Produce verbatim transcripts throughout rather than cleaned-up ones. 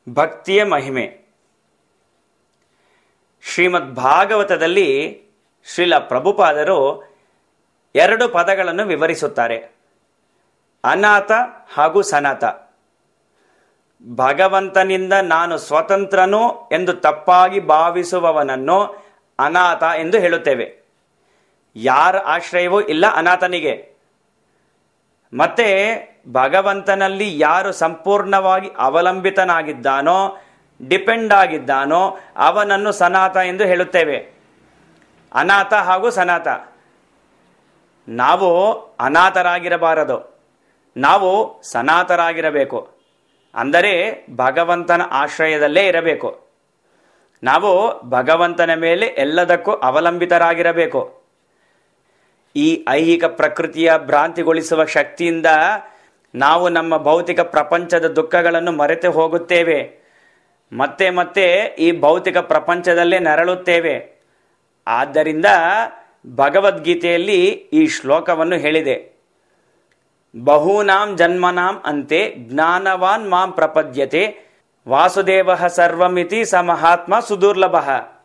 ಭಕ್ತಿಯ ಮಹಿಮೆ. ಶ್ರೀಮದ್ ಭಾಗವತದಲ್ಲಿ ಶ್ರೀಲ ಪ್ರಭುಪಾದರು ಎರಡು ಪದಗಳನ್ನು ವಿವರಿಸುತ್ತಾರೆ, ಅನಾಥ ಹಾಗೂ ಸನಾಥ. ಭಗವಂತನಿಂದ ನಾನು ಸ್ವತಂತ್ರನು ಎಂದು ತಪ್ಪಾಗಿ ಭಾವಿಸುವವನನ್ನು ಅನಾಥ ಎಂದು ಹೇಳುತ್ತೇವೆ. ಯಾರ ಆಶ್ರಯವೂ ಇಲ್ಲ ಅನಾಥನಿಗೆ. ಮತ್ತೆ ಭಗವಂತನಲ್ಲಿ ಯಾರು ಸಂಪೂರ್ಣವಾಗಿ ಅವಲಂಬಿತನಾಗಿದ್ದಾನೋ, ಡಿಪೆಂಡ್ ಆಗಿದ್ದಾನೋ ಅವನನ್ನು ಸನಾಥ ಎಂದು ಹೇಳುತ್ತೇವೆ. ಅನಾಥ ಹಾಗೂ ಸನಾಥ. ನಾವು ಅನಾಥರಾಗಿರಬಾರದು, ನಾವು ಸನಾತರಾಗಿರಬೇಕು. ಅಂದರೆ ಭಗವಂತನ ಆಶ್ರಯದಲ್ಲೇ ಇರಬೇಕು. ನಾವು ಭಗವಂತನ ಮೇಲೆ ಎಲ್ಲದಕ್ಕೂ ಅವಲಂಬಿತರಾಗಿರಬೇಕು. ಈ ಐಹಿಕ ಪ್ರಕೃತಿಯ ಭ್ರಾಂತಿಗೊಳಿಸುವ ಶಕ್ತಿಯಿಂದ ನಾವು ನಮ್ಮ ಭೌತಿಕ ಪ್ರಪಂಚದ ದುಃಖಗಳನ್ನು ಮರೆತು ಹೋಗುತ್ತೇವೆ. ಮತ್ತೆ ಮತ್ತೆ ಈ ಭೌತಿಕ ಪ್ರಪಂಚದಲ್ಲೇ ನರಳುತ್ತೇವೆ. ಆದ್ದರಿಂದ ಭಗವದ್ಗೀತೆಯಲ್ಲಿ ಈ ಶ್ಲೋಕವನ್ನು ಹೇಳಿದೆ, ಬಹೂನಾಂ ಜನ್ಮನಾಂ ಅಂತೆ ಜ್ಞಾನವಾನ್ ಮಾಂ ಪ್ರಪದ್ಯತೆ ವಾಸುದೇವ ಸರ್ವಮಿತಿ ಸ ಮಹಾತ್ಮ ಸುದುರ್ಲಭ.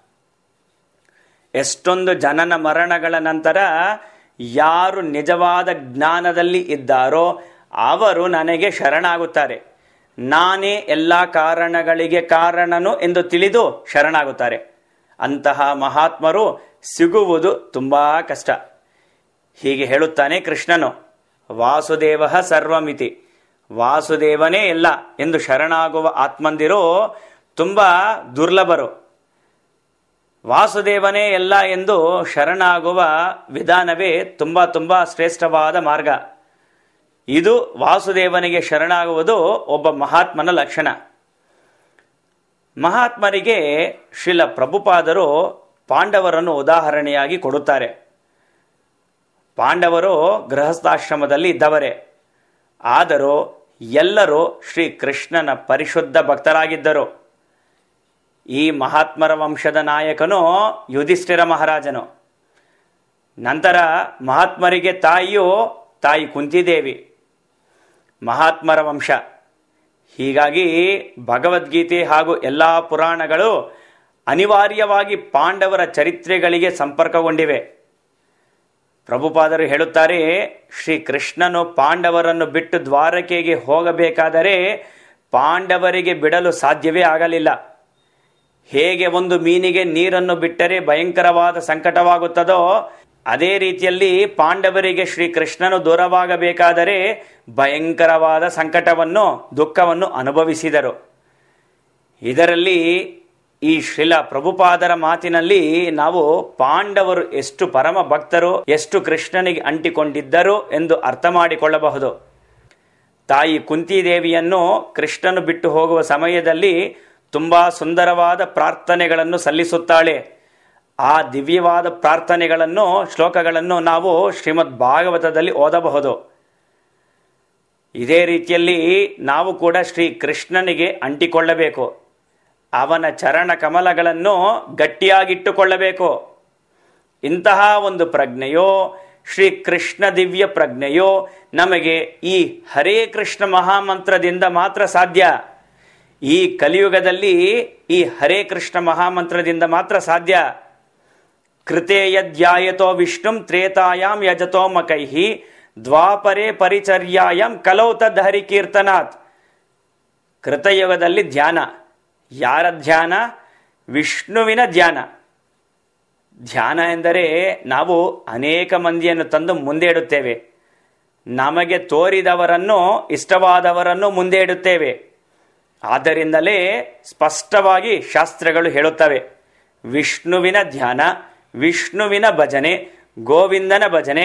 ಎಷ್ಟೊಂದು ಜನನ ಮರಣಗಳ ನಂತರ ಯಾರು ನಿಜವಾದ ಜ್ಞಾನದಲ್ಲಿ ಇದ್ದಾರೋ ಅವರು ನನಗೆ ಶರಣಾಗುತ್ತಾರೆ. ನಾನೇ ಎಲ್ಲ ಕಾರಣಗಳಿಗೆ ಕಾರಣನು ಎಂದು ತಿಳಿದು ಶರಣಾಗುತ್ತಾರೆ. ಅಂತಹ ಮಹಾತ್ಮರು ಸಿಗುವುದು ತುಂಬಾ ಕಷ್ಟ. ಹೀಗೆ ಹೇಳುತ್ತಾನೆ ಕೃಷ್ಣನು, ವಾಸುದೇವ ಸರ್ವಮಿತಿ, ವಾಸುದೇವನೇ ಎಲ್ಲ ಎಂದು ಶರಣಾಗುವ ಆತ್ಮಂದಿರು ತುಂಬಾ ದುರ್ಲಭರು. ವಾಸುದೇವನೇ ಎಲ್ಲ ಎಂದು ಶರಣಾಗುವ ವಿಧಾನವೇ ತುಂಬಾ ತುಂಬಾ ಶ್ರೇಷ್ಠವಾದ ಮಾರ್ಗ. ಇದು ವಾಸುದೇವನಿಗೆ ಶರಣಾಗುವುದು ಒಬ್ಬ ಮಹಾತ್ಮನ ಲಕ್ಷಣ. ಮಹಾತ್ಮರಿಗೆ ಶ್ರೀಲ ಪ್ರಭುಪಾದರು ಪಾಂಡವರನ್ನು ಉದಾಹರಣೆಯಾಗಿ ಕೊಡುತ್ತಾರೆ. ಪಾಂಡವರು ಗೃಹಸ್ಥಾಶ್ರಮದಲ್ಲಿ ಇದ್ದವರೇ, ಆದರೂ ಎಲ್ಲರೂ ಶ್ರೀ ಕೃಷ್ಣನ ಪರಿಶುದ್ಧ ಭಕ್ತರಾಗಿದ್ದರು. ಈ ಮಹಾತ್ಮರ ವಂಶದ ನಾಯಕನು ಯುಧಿಷ್ಠಿರ ಮಹಾರಾಜನು. ನಂತರ ಮಹಾತ್ಮರಿಗೆ ತಾಯಿಯು ತಾಯಿ ಕುಂತಿದೇವಿ. ಮಹಾತ್ಮರ ವಂಶ. ಹೀಗಾಗಿ ಭಗವದ್ಗೀತೆ ಹಾಗೂ ಎಲ್ಲ ಪುರಾಣಗಳು ಅನಿವಾರ್ಯವಾಗಿ ಪಾಂಡವರ ಚರಿತ್ರೆಗಳಿಗೆ ಸಂಪರ್ಕಗೊಂಡಿವೆ. ಪ್ರಭುಪಾದರು ಹೇಳುತ್ತಾರೆ, ಶ್ರೀ ಕೃಷ್ಣನು ಪಾಂಡವರನ್ನು ಬಿಟ್ಟು ದ್ವಾರಕೆಗೆ ಹೋಗಬೇಕಾದರೆ ಪಾಂಡವರಿಗೆ ಬಿಡಲು ಸಾಧ್ಯವೇ ಆಗಲಿಲ್ಲ. ಹೇಗೆ ಒಂದು ಮೀನಿಗೆ ನೀರನ್ನು ಬಿಟ್ಟರೆ ಭಯಂಕರವಾದ ಸಂಕಟವಾಗುತ್ತದೋ, ಅದೇ ರೀತಿಯಲ್ಲಿ ಪಾಂಡವರಿಗೆ ಶ್ರೀ ಕೃಷ್ಣನು ದೂರವಾಗಬೇಕಾದರೆ ಭಯಂಕರವಾದ ಸಂಕಟವನ್ನು, ದುಃಖವನ್ನು ಅನುಭವಿಸಿದರು. ಇದರಲ್ಲಿ ಈ ಶ್ರೀಲ ಪ್ರಭುಪಾದರ ಮಾತಿನಲ್ಲಿ ನಾವು ಪಾಂಡವರು ಎಷ್ಟು ಪರಮ ಭಕ್ತರು, ಎಷ್ಟು ಕೃಷ್ಣನಿಗೆ ಅಂಟಿಕೊಂಡಿದ್ದರು ಎಂದು ಅರ್ಥ ಮಾಡಿಕೊಳ್ಳಬಹುದು. ತಾಯಿ ಕುಂತಿದೇವಿಯನ್ನು ಕೃಷ್ಣನು ಬಿಟ್ಟು ಹೋಗುವ ಸಮಯದಲ್ಲಿ ತುಂಬಾ ಸುಂದರವಾದ ಪ್ರಾರ್ಥನೆಗಳನ್ನು ಸಲ್ಲಿಸುತ್ತಾಳೆ. ಆ ದಿವ್ಯವಾದ ಪ್ರಾರ್ಥನೆಗಳನ್ನು, ಶ್ಲೋಕಗಳನ್ನು ನಾವು ಶ್ರೀಮದ್ ಭಾಗವತದಲ್ಲಿ ಓದಬಹುದು. ಇದೇ ರೀತಿಯಲ್ಲಿ ನಾವು ಕೂಡ ಶ್ರೀ ಕೃಷ್ಣನಿಗೆ ಅಂಟಿಕೊಳ್ಳಬೇಕು. ಅವನ ಚರಣ ಕಮಲಗಳನ್ನು ಗಟ್ಟಿಯಾಗಿಟ್ಟುಕೊಳ್ಳಬೇಕು. ಇಂತಹ ಒಂದು ಪ್ರಜ್ಞೆಯೋ, ಶ್ರೀ ಕೃಷ್ಣ ದಿವ್ಯ ಪ್ರಜ್ಞೆಯೋ ನಮಗೆ ಈ ಹರೇ ಕೃಷ್ಣ ಮಹಾಮಂತ್ರದಿಂದ ಮಾತ್ರ ಸಾಧ್ಯ. ಈ ಕಲಿಯುಗದಲ್ಲಿ ಈ ಹರೇ ಕೃಷ್ಣ ಮಹಾಮಂತ್ರದಿಂದ ಮಾತ್ರ ಸಾಧ್ಯ. ಕೃತೆ ಯದ್ಯಾಯತೋ ವಿಷ್ಣುಂ ತ್ರೇತಾಯಾಂ ಯಜತೋ ಮಕೈಹಿ ದ್ವಾಪರೇ ಪರಿಚರ್ಯಾಯಾಂ ಕಲೌ ತದ್ ಹರಿ ಕೀರ್ತನಾತ್. ಕೃತಯುಗದಲ್ಲಿ ಧ್ಯಾನ. ಯಾರ ಧ್ಯಾನ? ವಿಷ್ಣುವಿನ ಧ್ಯಾನ. ಧ್ಯಾನ ಎಂದರೆ ನಾವು ಅನೇಕ ಮಂದಿಯನ್ನು ತಂದು ಮುಂದೆ ಇಡುತ್ತೇವೆ. ನಮಗೆ ತೋರಿದವರನ್ನು, ಇಷ್ಟವಾದವರನ್ನು ಮುಂದೆ ಇಡುತ್ತೇವೆ. ಆದ್ದರಿಂದಲೇ ಸ್ಪಷ್ಟವಾಗಿ ಶಾಸ್ತ್ರಗಳು ಹೇಳುತ್ತವೆ, ವಿಷ್ಣುವಿನ ಧ್ಯಾನ, ವಿಷ್ಣುವಿನ ಭಜನೆ, ಗೋವಿಂದನ ಭಜನೆ.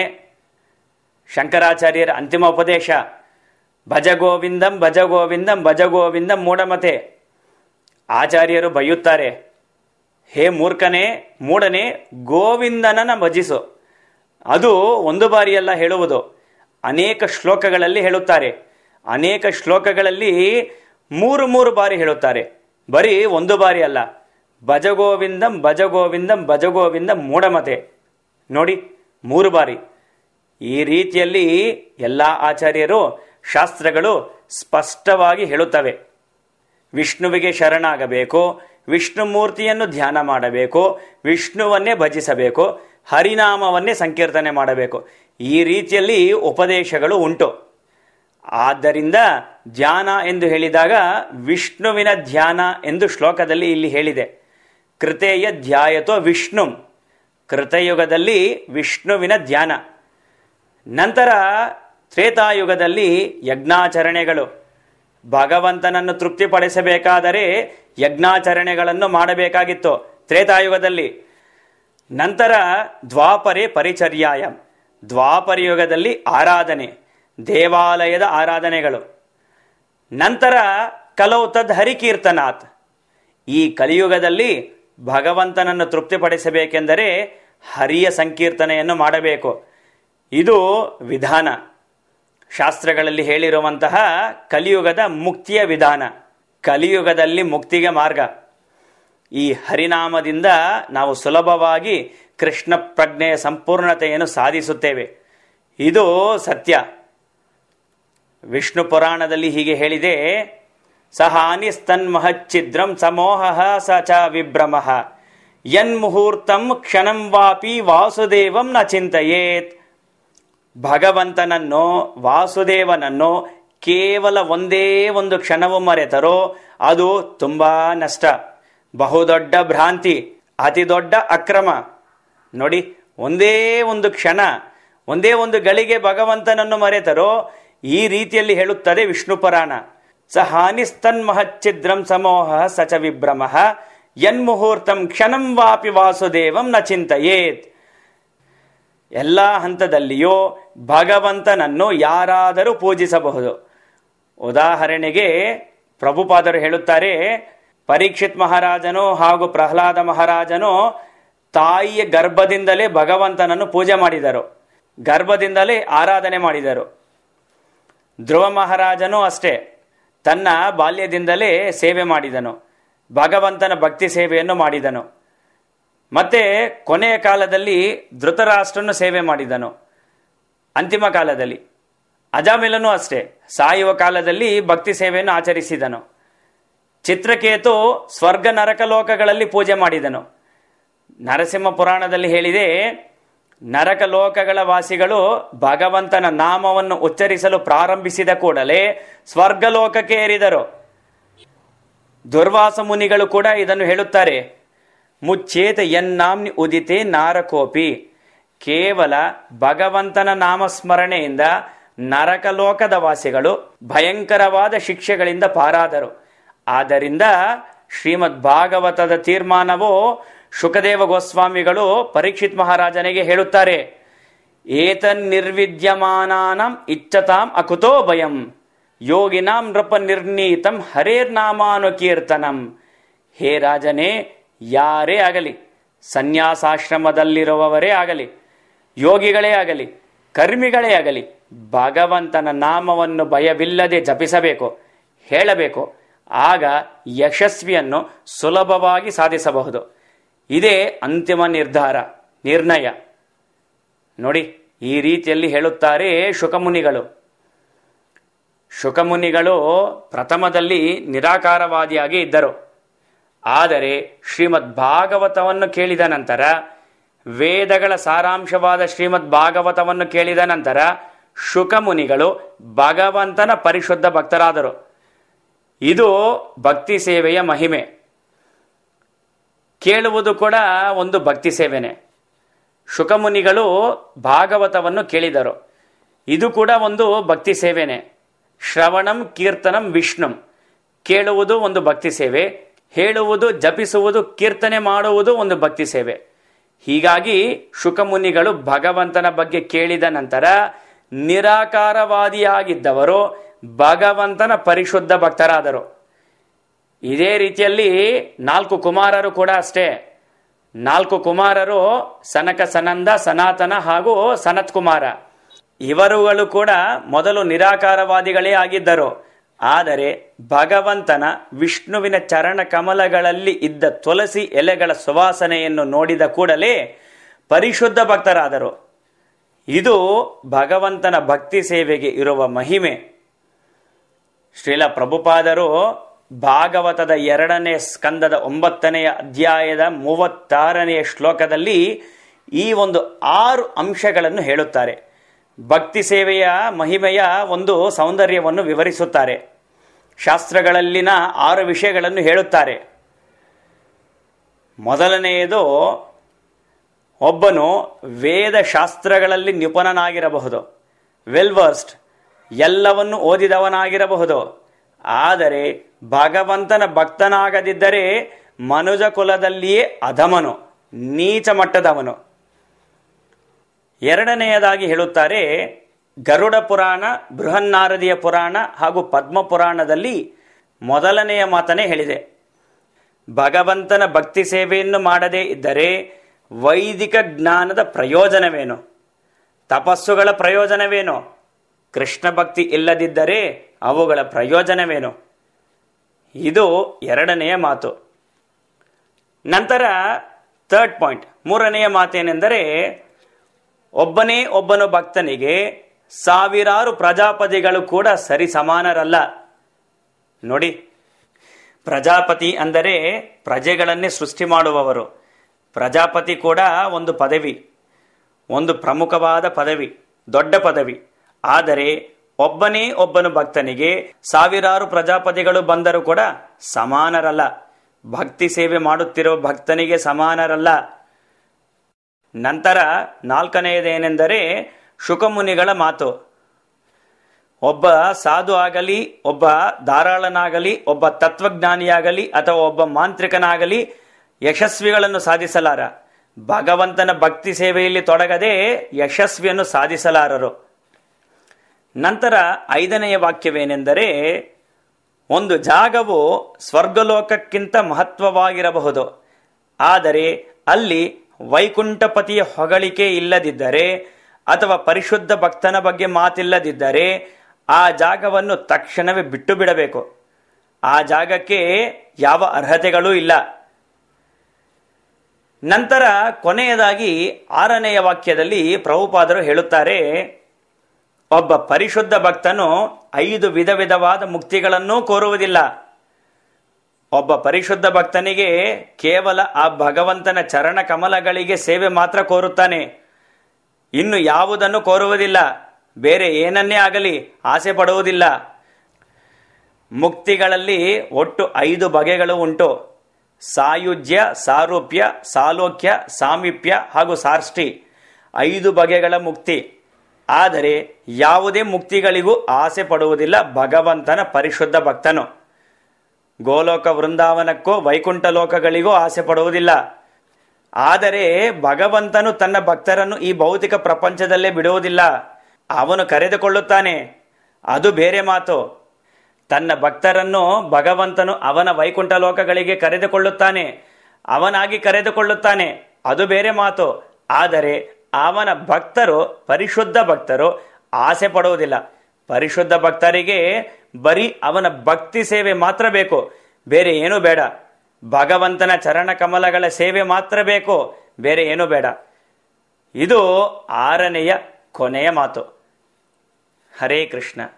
ಶಂಕರಾಚಾರ್ಯರ ಅಂತಿಮ ಉಪದೇಶ, ಭಜ ಗೋವಿಂದಂ ಭಜ ಗೋವಿಂದಂ ಭಜ ಗೋವಿಂದಂ ಮೂಢಮತೆ. ಆಚಾರ್ಯರು ಬೈಯುತ್ತಾರೆ, ಹೇ ಮೂರ್ಖನೇ, ಮೂಢನೇ, ಗೋವಿಂದನನ್ನ ಭಜಿಸು. ಅದು ಒಂದು ಬಾರಿಯಲ್ಲ ಹೇಳುವುದು, ಅನೇಕ ಶ್ಲೋಕಗಳಲ್ಲಿ ಹೇಳುತ್ತಾರೆ. ಅನೇಕ ಶ್ಲೋಕಗಳಲ್ಲಿ ಮೂರು ಮೂರು ಬಾರಿ ಹೇಳುತ್ತಾರೆ, ಬರೀ ಒಂದು ಬಾರಿ ಅಲ್ಲ. ಭಜಗೋವಿಂದಂ ಭಜಗೋವಿಂದಂ ಭಜಗೋವಿಂದಂ ಮೂಢಮತೆ. ನೋಡಿ, ಮೂರು ಬಾರಿ. ಈ ರೀತಿಯಲ್ಲಿ ಎಲ್ಲ ಆಚಾರ್ಯರು, ಶಾಸ್ತ್ರಗಳು ಸ್ಪಷ್ಟವಾಗಿ ಹೇಳುತ್ತವೆ. ವಿಷ್ಣುವಿಗೆ ಶರಣಾಗಬೇಕು, ವಿಷ್ಣು ಮೂರ್ತಿಯನ್ನು ಧ್ಯಾನ ಮಾಡಬೇಕು, ವಿಷ್ಣುವನ್ನೇ ಭಜಿಸಬೇಕು, ಹರಿನಾಮವನ್ನೇ ಸಂಕೀರ್ತನೆ ಮಾಡಬೇಕು. ಈ ರೀತಿಯಲ್ಲಿ ಉಪದೇಶಗಳು ಉಂಟು. ಆದ್ದರಿಂದ ಧ್ಯಾನ ಎಂದು ಹೇಳಿದಾಗ ವಿಷ್ಣುವಿನ ಧ್ಯಾನ ಎಂದು ಶ್ಲೋಕದಲ್ಲಿ ಇಲ್ಲಿ ಹೇಳಿದೆ. ಕೃತೇಯ ಧ್ಯಾಯತೋ ವಿಷ್ಣು, ಕೃತಯುಗದಲ್ಲಿ ವಿಷ್ಣುವಿನ ಧ್ಯಾನ. ನಂತರ ತ್ರೇತಾಯುಗದಲ್ಲಿ ಯಜ್ಞಾಚರಣೆಗಳು. ಭಗವಂತನನ್ನು ತೃಪ್ತಿಪಡಿಸಬೇಕಾದರೆ ಯಜ್ಞಾಚರಣೆಗಳನ್ನು ಮಾಡಬೇಕಾಗಿತ್ತು ತ್ರೇತಾಯುಗದಲ್ಲಿ. ನಂತರ ದ್ವಾಪರೇ ಪರಿಚರ್ಯಾಯ, ದ್ವಾಪರಯುಗದಲ್ಲಿ ಆರಾಧನೆ, ದೇವಾಲಯದ ಆರಾಧನೆಗಳು. ನಂತರ ಕಲೌ ತದ್ ಹರಿಕೀರ್ತನಾತ್, ಈ ಕಲಿಯುಗದಲ್ಲಿ ಭಗವಂತನನ್ನು ತೃಪ್ತಿಪಡಿಸಬೇಕೆಂದರೆ ಹರಿಯ ಸಂಕೀರ್ತನೆಯನ್ನು ಮಾಡಬೇಕು. ಇದು ವಿಧಾನ, ಶಾಸ್ತ್ರಗಳಲ್ಲಿ ಹೇಳಿರುವಂತಹ ಕಲಿಯುಗದ ಮುಕ್ತಿಯ ವಿಧಾನ, ಕಲಿಯುಗದಲ್ಲಿ ಮುಕ್ತಿಗೆ ಮಾರ್ಗ. ಈ ಹರಿನಾಮದಿಂದ ನಾವು ಸುಲಭವಾಗಿ ಕೃಷ್ಣ ಪ್ರಜ್ಞೆಯ ಸಂಪೂರ್ಣತೆಯನ್ನು ಸಾಧಿಸುತ್ತೇವೆ. ಇದು ಸತ್ಯ. ವಿಷ್ಣು ಪುರಾಣದಲ್ಲಿ ಹೀಗೆ ಹೇಳಿದೆ, ಸಹಾನಿಸ್ತನ್ಮಹಚ್ಛಿದ್ರಂ ಸಮೋಹ ಸ ಚ ವಿಭ್ರಮಃ ಯನ್ಮುಹೂರ್ತಂ ಕ್ಷಣಂ ವಾಪಿ ವಾಸುದೇವಂ ನ ಚಿಂತಯೇತ್. ಭಗವಂತನನ್ನು, ವಾಸುದೇವನನ್ನು ಕೇವಲ ಒಂದೇ ಒಂದು ಕ್ಷಣವು ಮರೆತರೋ ಅದು ತುಂಬಾ ನಷ್ಟ, ಬಹುದೊಡ್ಡ ಭ್ರಾಂತಿ, ಅತಿ ದೊಡ್ಡ ಅಕ್ರಮ. ನೋಡಿ, ಒಂದೇ ಒಂದು ಕ್ಷಣ, ಒಂದೇ ಒಂದು ಗಳಿಗೆ ಭಗವಂತನನ್ನು ಮರೆತರೋ ಈ ರೀತಿಯಲ್ಲಿ ಹೇಳುತ್ತದೆ ವಿಷ್ಣು ಪುರಾಣ. ಸ ಹಾನಿಸ್ತನ್ಮಹಚ್ಛಿದ್ರಂ ಸಮೋಹ ಸಚ ವಿಭ್ರಮಃ ಯನ್ಮುಹೂರ್ತಂ ಕ್ಷಣಂ ವಾಪಿ ವಾಸುದೇವಂ ನ ಚಿಂತಯೇತ್. ಎಲ್ಲ ಹಂತದಲ್ಲಿಯೂ ಭಗವಂತನನ್ನು ಯಾರಾದರೂ ಪೂಜಿಸಬಹುದು. ಉದಾಹರಣೆಗೆ ಪ್ರಭುಪಾದರು ಹೇಳುತ್ತಾರೆ, ಪರೀಕ್ಷಿತ್ ಮಹಾರಾಜನು ಹಾಗೂ ಪ್ರಹ್ಲಾದ ಮಹಾರಾಜನು ತಾಯಿಯ ಗರ್ಭದಿಂದಲೇ ಭಗವಂತನನ್ನು ಪೂಜೆ ಮಾಡಿದರು, ಗರ್ಭದಿಂದಲೇ ಆರಾಧನೆ ಮಾಡಿದರು. ಧ್ರುವ ಮಹಾರಾಜನು ಅಷ್ಟೇ, ತನ್ನ ಬಾಲ್ಯದಿಂದಲೇ ಸೇವೆ ಮಾಡಿದನು, ಭಗವಂತನ ಭಕ್ತಿ ಸೇವೆಯನ್ನು ಮಾಡಿದನು. ಮತ್ತೆ ಕೊನೆಯ ಕಾಲದಲ್ಲಿ ಧೃತರಾಷ್ಟ್ರನು ಸೇವೆ ಮಾಡಿದನು. ಅಂತಿಮ ಕಾಲದಲ್ಲಿ ಅಜಾಮಿಲನು ಅಷ್ಟೇ, ಸಾಯುವ ಕಾಲದಲ್ಲಿ ಭಕ್ತಿ ಸೇವೆಯನ್ನು ಆಚರಿಸಿದನು. ಚಿತ್ರಕೇತು ಸ್ವರ್ಗ ನರಕ ಲೋಕಗಳಲ್ಲಿ ಪೂಜೆ ಮಾಡಿದನು. ನರಸಿಂಹ ಪುರಾಣದಲ್ಲಿ ಹೇಳಿದೆ, ನರಕ ಲೋಕಗಳ ವಾಸಿಗಳು ಭಗವಂತನ ನಾಮವನ್ನು ಉಚ್ಚರಿಸಲು ಪ್ರಾರಂಭಿಸಿದ ಕೂಡಲೇ ಸ್ವರ್ಗಲೋಕಕ್ಕೆ ಏರಿದರು. ದುರ್ವಾಸ ಮುನಿಗಳು ಕೂಡ ಇದನ್ನು ಹೇಳುತ್ತಾರೆ, ಮುಚ್ಚೇತ ಯನ್ನಾಮ್ನಿ ಉದಿತೆ ನಾರಕೋಪಿ. ಕೇವಲ ಭಗವಂತನ ನಾಮಸ್ಮರಣೆಯಿಂದ ನರಕಲೋಕದ ವಾಸಿಗಳು ಭಯಂಕರವಾದ ಶಿಕ್ಷೆಗಳಿಂದ ಪಾರಾದರು. ಆದ್ದರಿಂದ ಶ್ರೀಮದ್ ಭಾಗವತದ ತೀರ್ಮಾನವು ಶುಕದೇವ ಗೋಸ್ವಾಮಿಗಳು ಪರೀಕ್ಷಿತ್ ಮಹಾರಾಜನಿಗೆ ಹೇಳುತ್ತಾರೆ, ಏತನ್ ನಿರ್ವಿದ್ಯಮಾನಾಂ ಇಚ್ಛತಾಂ ಅಕುತೋ ಭಯಂ ಯೋಗಿನಾಂ ನೃಪ ನಿರ್ನೀತಂ ಹರೇರ್ನಾಮಾನುಕೀರ್ತನಂ. ಹೇ ರಾಜನೇ, ಯಾರೇ ಆಗಲಿ, ಸನ್ಯಾಸಾಶ್ರಮದಲ್ಲಿರುವವರೇ ಆಗಲಿ, ಯೋಗಿಗಳೇ ಆಗಲಿ, ಕರ್ಮಿಗಳೇ ಆಗಲಿ, ಭಗವಂತನ ನಾಮವನ್ನು ಭಯವಿಲ್ಲದೆ ಜಪಿಸಬೇಕು, ಹೇಳಬೇಕು. ಆಗ ಯಶಸ್ವಿಯನ್ನು ಸುಲಭವಾಗಿ ಸಾಧಿಸಬಹುದು. ಇದೇ ಅಂತಿಮ ನಿರ್ಧಾರ, ನಿರ್ಣಯ. ನೋಡಿ, ಈ ರೀತಿಯಲ್ಲಿ ಹೇಳುತ್ತಾರೆ ಶುಕಮುನಿಗಳು. ಶುಕಮುನಿಗಳು ಪ್ರಥಮದಲ್ಲಿ ನಿರಾಕಾರವಾದಿಯಾಗಿ ಇದ್ದರು. ಆದರೆ ಶ್ರೀಮದ್ ಭಾಗವತವನ್ನು ಕೇಳಿದ ನಂತರ, ವೇದಗಳ ಸಾರಾಂಶವಾದ ಶ್ರೀಮದ್ ಭಾಗವತವನ್ನು ಕೇಳಿದ ನಂತರ ಶುಕಮುನಿಗಳು ಭಗವಂತನ ಪರಿಶುದ್ಧ ಭಕ್ತರಾದರು. ಇದು ಭಕ್ತಿ ಸೇವೆಯ ಮಹಿಮೆ. ಕೇಳುವುದು ಕೂಡ ಒಂದು ಭಕ್ತಿ ಸೇವೆನೆ. ಶುಕಮುನಿಗಳು ಭಾಗವತವನ್ನು ಕೇಳಿದರು, ಇದು ಕೂಡ ಒಂದು ಭಕ್ತಿ ಸೇವೆನೆ. ಶ್ರವಣಂ ಕೀರ್ತನಂ ವಿಷ್ಣುಂ, ಕೇಳುವುದು ಒಂದು ಭಕ್ತಿ ಸೇವೆ, ಹೇಳುವುದು, ಜಪಿಸುವುದು, ಕೀರ್ತನೆ ಮಾಡುವುದು ಒಂದು ಭಕ್ತಿ ಸೇವೆ. ಹೀಗಾಗಿ ಶುಕಮುನಿಗಳು ಭಗವಂತನ ಬಗ್ಗೆ ಕೇಳಿದ ನಂತರ ನಿರಾಕಾರವಾದಿಯಾಗಿದ್ದವರು ಭಗವಂತನ ಪರಿಶುದ್ಧ ಭಕ್ತರಾದರು. ಇದೇ ರೀತಿಯಲ್ಲಿ ನಾಲ್ಕು ಕುಮಾರರು ಕೂಡ ಅಷ್ಟೇ. ನಾಲ್ಕು ಕುಮಾರರು ಸನಕ, ಸನಂದ, ಸನಾತನ ಹಾಗೂ ಸನತ್ ಕುಮಾರ. ಇವರುಗಳು ಕೂಡ ಮೊದಲು ನಿರಾಕಾರವಾದಿಗಳೇ ಆಗಿದ್ದರು. ಆದರೆ ಭಗವಂತನ ವಿಷ್ಣುವಿನ ಚರಣ ಕಮಲಗಳಲ್ಲಿ ಇದ್ದ ತುಳಸಿ ಎಲೆಗಳ ಸುವಾಸನೆಯನ್ನು ನೋಡಿದ ಕೂಡಲೇ ಪರಿಶುದ್ಧ ಭಕ್ತರಾದರು. ಇದು ಭಗವಂತನ ಭಕ್ತಿ ಸೇವೆಗೆ ಇರುವ ಮಹಿಮೆ. ಶ್ರೀಲ ಪ್ರಭುಪಾದರು ಭಾಗವತದ ಎರಡನೇ ಸ್ಕಂದದ ಒಂಬತ್ತನೆಯ ಅಧ್ಯಾಯದ ಮೂವತ್ತಾರನೆಯ ಶ್ಲೋಕದಲ್ಲಿ ಈ ಒಂದು ಆರು ಅಂಶಗಳನ್ನು ಹೇಳುತ್ತಾರೆ. ಭಕ್ತಿ ಸೇವೆಯ ಮಹಿಮೆಯ ಒಂದು ಸೌಂದರ್ಯವನ್ನು ವಿವರಿಸುತ್ತಾರೆ. ಶಾಸ್ತ್ರಗಳಲ್ಲಿನ ಆರು ವಿಷಯಗಳನ್ನು ಹೇಳುತ್ತಾರೆ. ಮೊದಲನೆಯದು, ಒಬ್ಬನು ವೇದ ಶಾಸ್ತ್ರಗಳಲ್ಲಿ ನಿಪುಣನಾಗಿರಬಹುದು, ವೆಲ್ ವರ್ಸ್ಡ್, ಎಲ್ಲವನ್ನು ಓದಿದವನಾಗಿರಬಹುದು. ಆದರೆ ಭಗವಂತನ ಭಕ್ತನಾಗದಿದ್ದರೆ ಮನುಜ ಕುಲದಲ್ಲಿಯೇ ಅಧಮನು, ನೀಚ ಮಟ್ಟದವನು. ಎರಡನೆಯದಾಗಿ ಹೇಳುತ್ತಾರೆ, ಗರುಡ ಪುರಾಣ, ಬೃಹನ್ನಾರದಿಯ ಪುರಾಣ ಹಾಗೂ ಪದ್ಮ ಪುರಾಣದಲ್ಲಿ ಮೊದಲನೆಯ ಮಾತನ್ನೇ ಹೇಳಿದೆ. ಭಗವಂತನ ಭಕ್ತಿ ಸೇವೆಯನ್ನು ಮಾಡದೇ ಇದ್ದರೆ ವೈದಿಕ ಜ್ಞಾನದ ಪ್ರಯೋಜನವೇನು? ತಪಸ್ಸುಗಳ ಪ್ರಯೋಜನವೇನು? ಕೃಷ್ಣ ಭಕ್ತಿ ಇಲ್ಲದಿದ್ದರೆ ಅವುಗಳ ಪ್ರಯೋಜನವೇನು? ಇದು ಎರಡನೆಯ ಮಾತು. ನಂತರ ಥರ್ಡ್ ಪಾಯಿಂಟ್, ಮೂರನೆಯ ಮಾತೇನೆಂದರೆ, ಒಬ್ಬನೇ ಒಬ್ಬನು ಭಕ್ತನಿಗೆ ಸಾವಿರಾರು ಪ್ರಜಾಪತಿಗಳು ಕೂಡ ಸರಿ ಸಮಾನರಲ್ಲ. ನೋಡಿ, ಪ್ರಜಾಪತಿ ಅಂದರೆ ಪ್ರಜೆಗಳನ್ನೇ ಸೃಷ್ಟಿ ಮಾಡುವವರು. ಪ್ರಜಾಪತಿ ಕೂಡ ಒಂದು ಪದವಿ, ಒಂದು ಪ್ರಮುಖವಾದ ಪದವಿ, ದೊಡ್ಡ ಪದವಿ. ಆದರೆ ಒಬ್ಬನೇ ಒಬ್ಬನು ಭಕ್ತನಿಗೆ ಸಾವಿರಾರು ಪ್ರಜಾಪತಿಗಳು ಬಂದರೂ ಕೂಡ ಸಮಾನರಲ್ಲ. ಭಕ್ತಿ ಸೇವೆ ಮಾಡುತ್ತಿರುವ ಭಕ್ತನಿಗೆ ಸಮಾನರಲ್ಲ. ನಂತರ ನಾಲ್ಕನೆಯದೇನೆಂದರೆ ಶುಕಮುನಿಗಳ ಮಾತು. ಒಬ್ಬ ಸಾಧು ಆಗಲಿ, ಒಬ್ಬ ಧಾರಾಳನಾಗಲಿ, ಒಬ್ಬ ತತ್ವಜ್ಞಾನಿಯಾಗಲಿ ಅಥವಾ ಒಬ್ಬ ಮಾಂತ್ರಿಕನಾಗಲಿ ಯಶಸ್ವಿಗಳನ್ನು ಸಾಧಿಸಲಾರ. ಭಗವಂತನ ಭಕ್ತಿ ಸೇವೆಯಲ್ಲಿ ತೊಡಗದೆ ಯಶಸ್ವಿಯನ್ನು ಸಾಧಿಸಲಾರರು. ನಂತರ ಐದನೆಯ ವಾಕ್ಯವೇನೆಂದರೆ, ಒಂದು ಜಾಗವು ಸ್ವರ್ಗಲೋಕಕ್ಕಿಂತ ಮಹತ್ವವಾಗಿರಬಹುದು, ಆದರೆ ಅಲ್ಲಿ ವೈಕುಂಠಪತಿಯ ಹೊಗಳಿಕೆ ಇಲ್ಲದಿದ್ದರೆ ಅಥವಾ ಪರಿಶುದ್ಧ ಭಕ್ತನ ಬಗ್ಗೆ ಮಾತಿಲ್ಲದಿದ್ದರೆ ಆ ಜಾಗವನ್ನು ತಕ್ಷಣವೇ ಬಿಟ್ಟು ಬಿಡಬೇಕು. ಆ ಜಾಗಕ್ಕೆ ಯಾವ ಅರ್ಹತೆಗಳೂ ಇಲ್ಲ. ನಂತರ ಕೊನೆಯದಾಗಿ ಆರನೆಯ ವಾಕ್ಯದಲ್ಲಿ ಪ್ರಭುಪಾದರು ಹೇಳುತ್ತಾರೆ, ಒಬ್ಬ ಪರಿಶುದ್ಧ ಭಕ್ತನು ಐದು ವಿಧ ವಿಧವಾದ ಮುಕ್ತಿಗಳನ್ನೂ ಕೋರುವುದಿಲ್ಲ. ಒಬ್ಬ ಪರಿಶುದ್ಧ ಭಕ್ತನಿಗೆ ಕೇವಲ ಆ ಭಗವಂತನ ಚರಣ ಕಮಲಗಳಿಗೆ ಸೇವೆ ಮಾತ್ರ ಕೋರುತ್ತಾನೆ, ಇನ್ನು ಯಾವುದನ್ನು ಕೋರುವುದಿಲ್ಲ. ಬೇರೆ ಏನನ್ನೇ ಆಗಲಿ ಆಸೆ ಪಡುವುದಿಲ್ಲ. ಮುಕ್ತಿಗಳಲ್ಲಿ ಒಟ್ಟು ಐದು ಬಗೆಗಳು ಉಂಟು: ಸಾಯುಜ್ಯ, ಸಾರೂಪ್ಯ, ಸಾಲೋಕ್ಯ, ಸಾಮೀಪ್ಯ ಹಾಗೂ ಸಾರ್ಷ್ಟಿ. ಐದು ಬಗೆಗಳ ಮುಕ್ತಿ. ಆದರೆ ಯಾವುದೇ ಮುಕ್ತಿಗಳಿಗೂ ಆಸೆ ಪಡುವುದಿಲ್ಲ ಭಗವಂತನ ಪರಿಶುದ್ಧ ಭಕ್ತನು. ಗೋಲೋಕ ವೃಂದಾವನಕ್ಕೋ ವೈಕುಂಠ ಲೋಕಗಳಿಗೂ ಆಸೆ ಪಡುವುದಿಲ್ಲ. ಆದರೆ ಭಗವಂತನು ತನ್ನ ಭಕ್ತರನ್ನು ಈ ಭೌತಿಕ ಪ್ರಪಂಚದಲ್ಲೇ ಬಿಡುವುದಿಲ್ಲ. ಅವನು ಕರೆದುಕೊಳ್ಳುತ್ತಾನೆ, ಅದು ಬೇರೆ ಮಾತು. ತನ್ನ ಭಕ್ತರನ್ನು ಭಗವಂತನು ಅವನ ವೈಕುಂಠ ಲೋಕಗಳಿಗೆ ಕರೆದುಕೊಳ್ಳುತ್ತಾನೆ, ಅವನಾಗಿ ಕರೆದುಕೊಳ್ಳುತ್ತಾನೆ, ಅದು ಬೇರೆ ಮಾತು. ಆದರೆ ಅವನ ಭಕ್ತರು, ಪರಿಶುದ್ಧ ಭಕ್ತರು ಆಸೆ ಪಡುವುದಿಲ್ಲ. ಪರಿಶುದ್ಧ ಭಕ್ತರಿಗೆ ಬರೀ ಅವನ ಭಕ್ತಿ ಸೇವೆ ಮಾತ್ರ ಬೇಕು, ಬೇರೆ ಏನೂ ಬೇಡ. ಭಗವಂತನ ಚರಣ ಕಮಲಗಳ ಸೇವೆ ಮಾತ್ರ ಬೇಕು, ಬೇರೆ ಏನೂ ಬೇಡ. ಇದು ಆರನೆಯ ಕೊನೆಯ ಮಾತು. ಹರೇ ಕೃಷ್ಣ.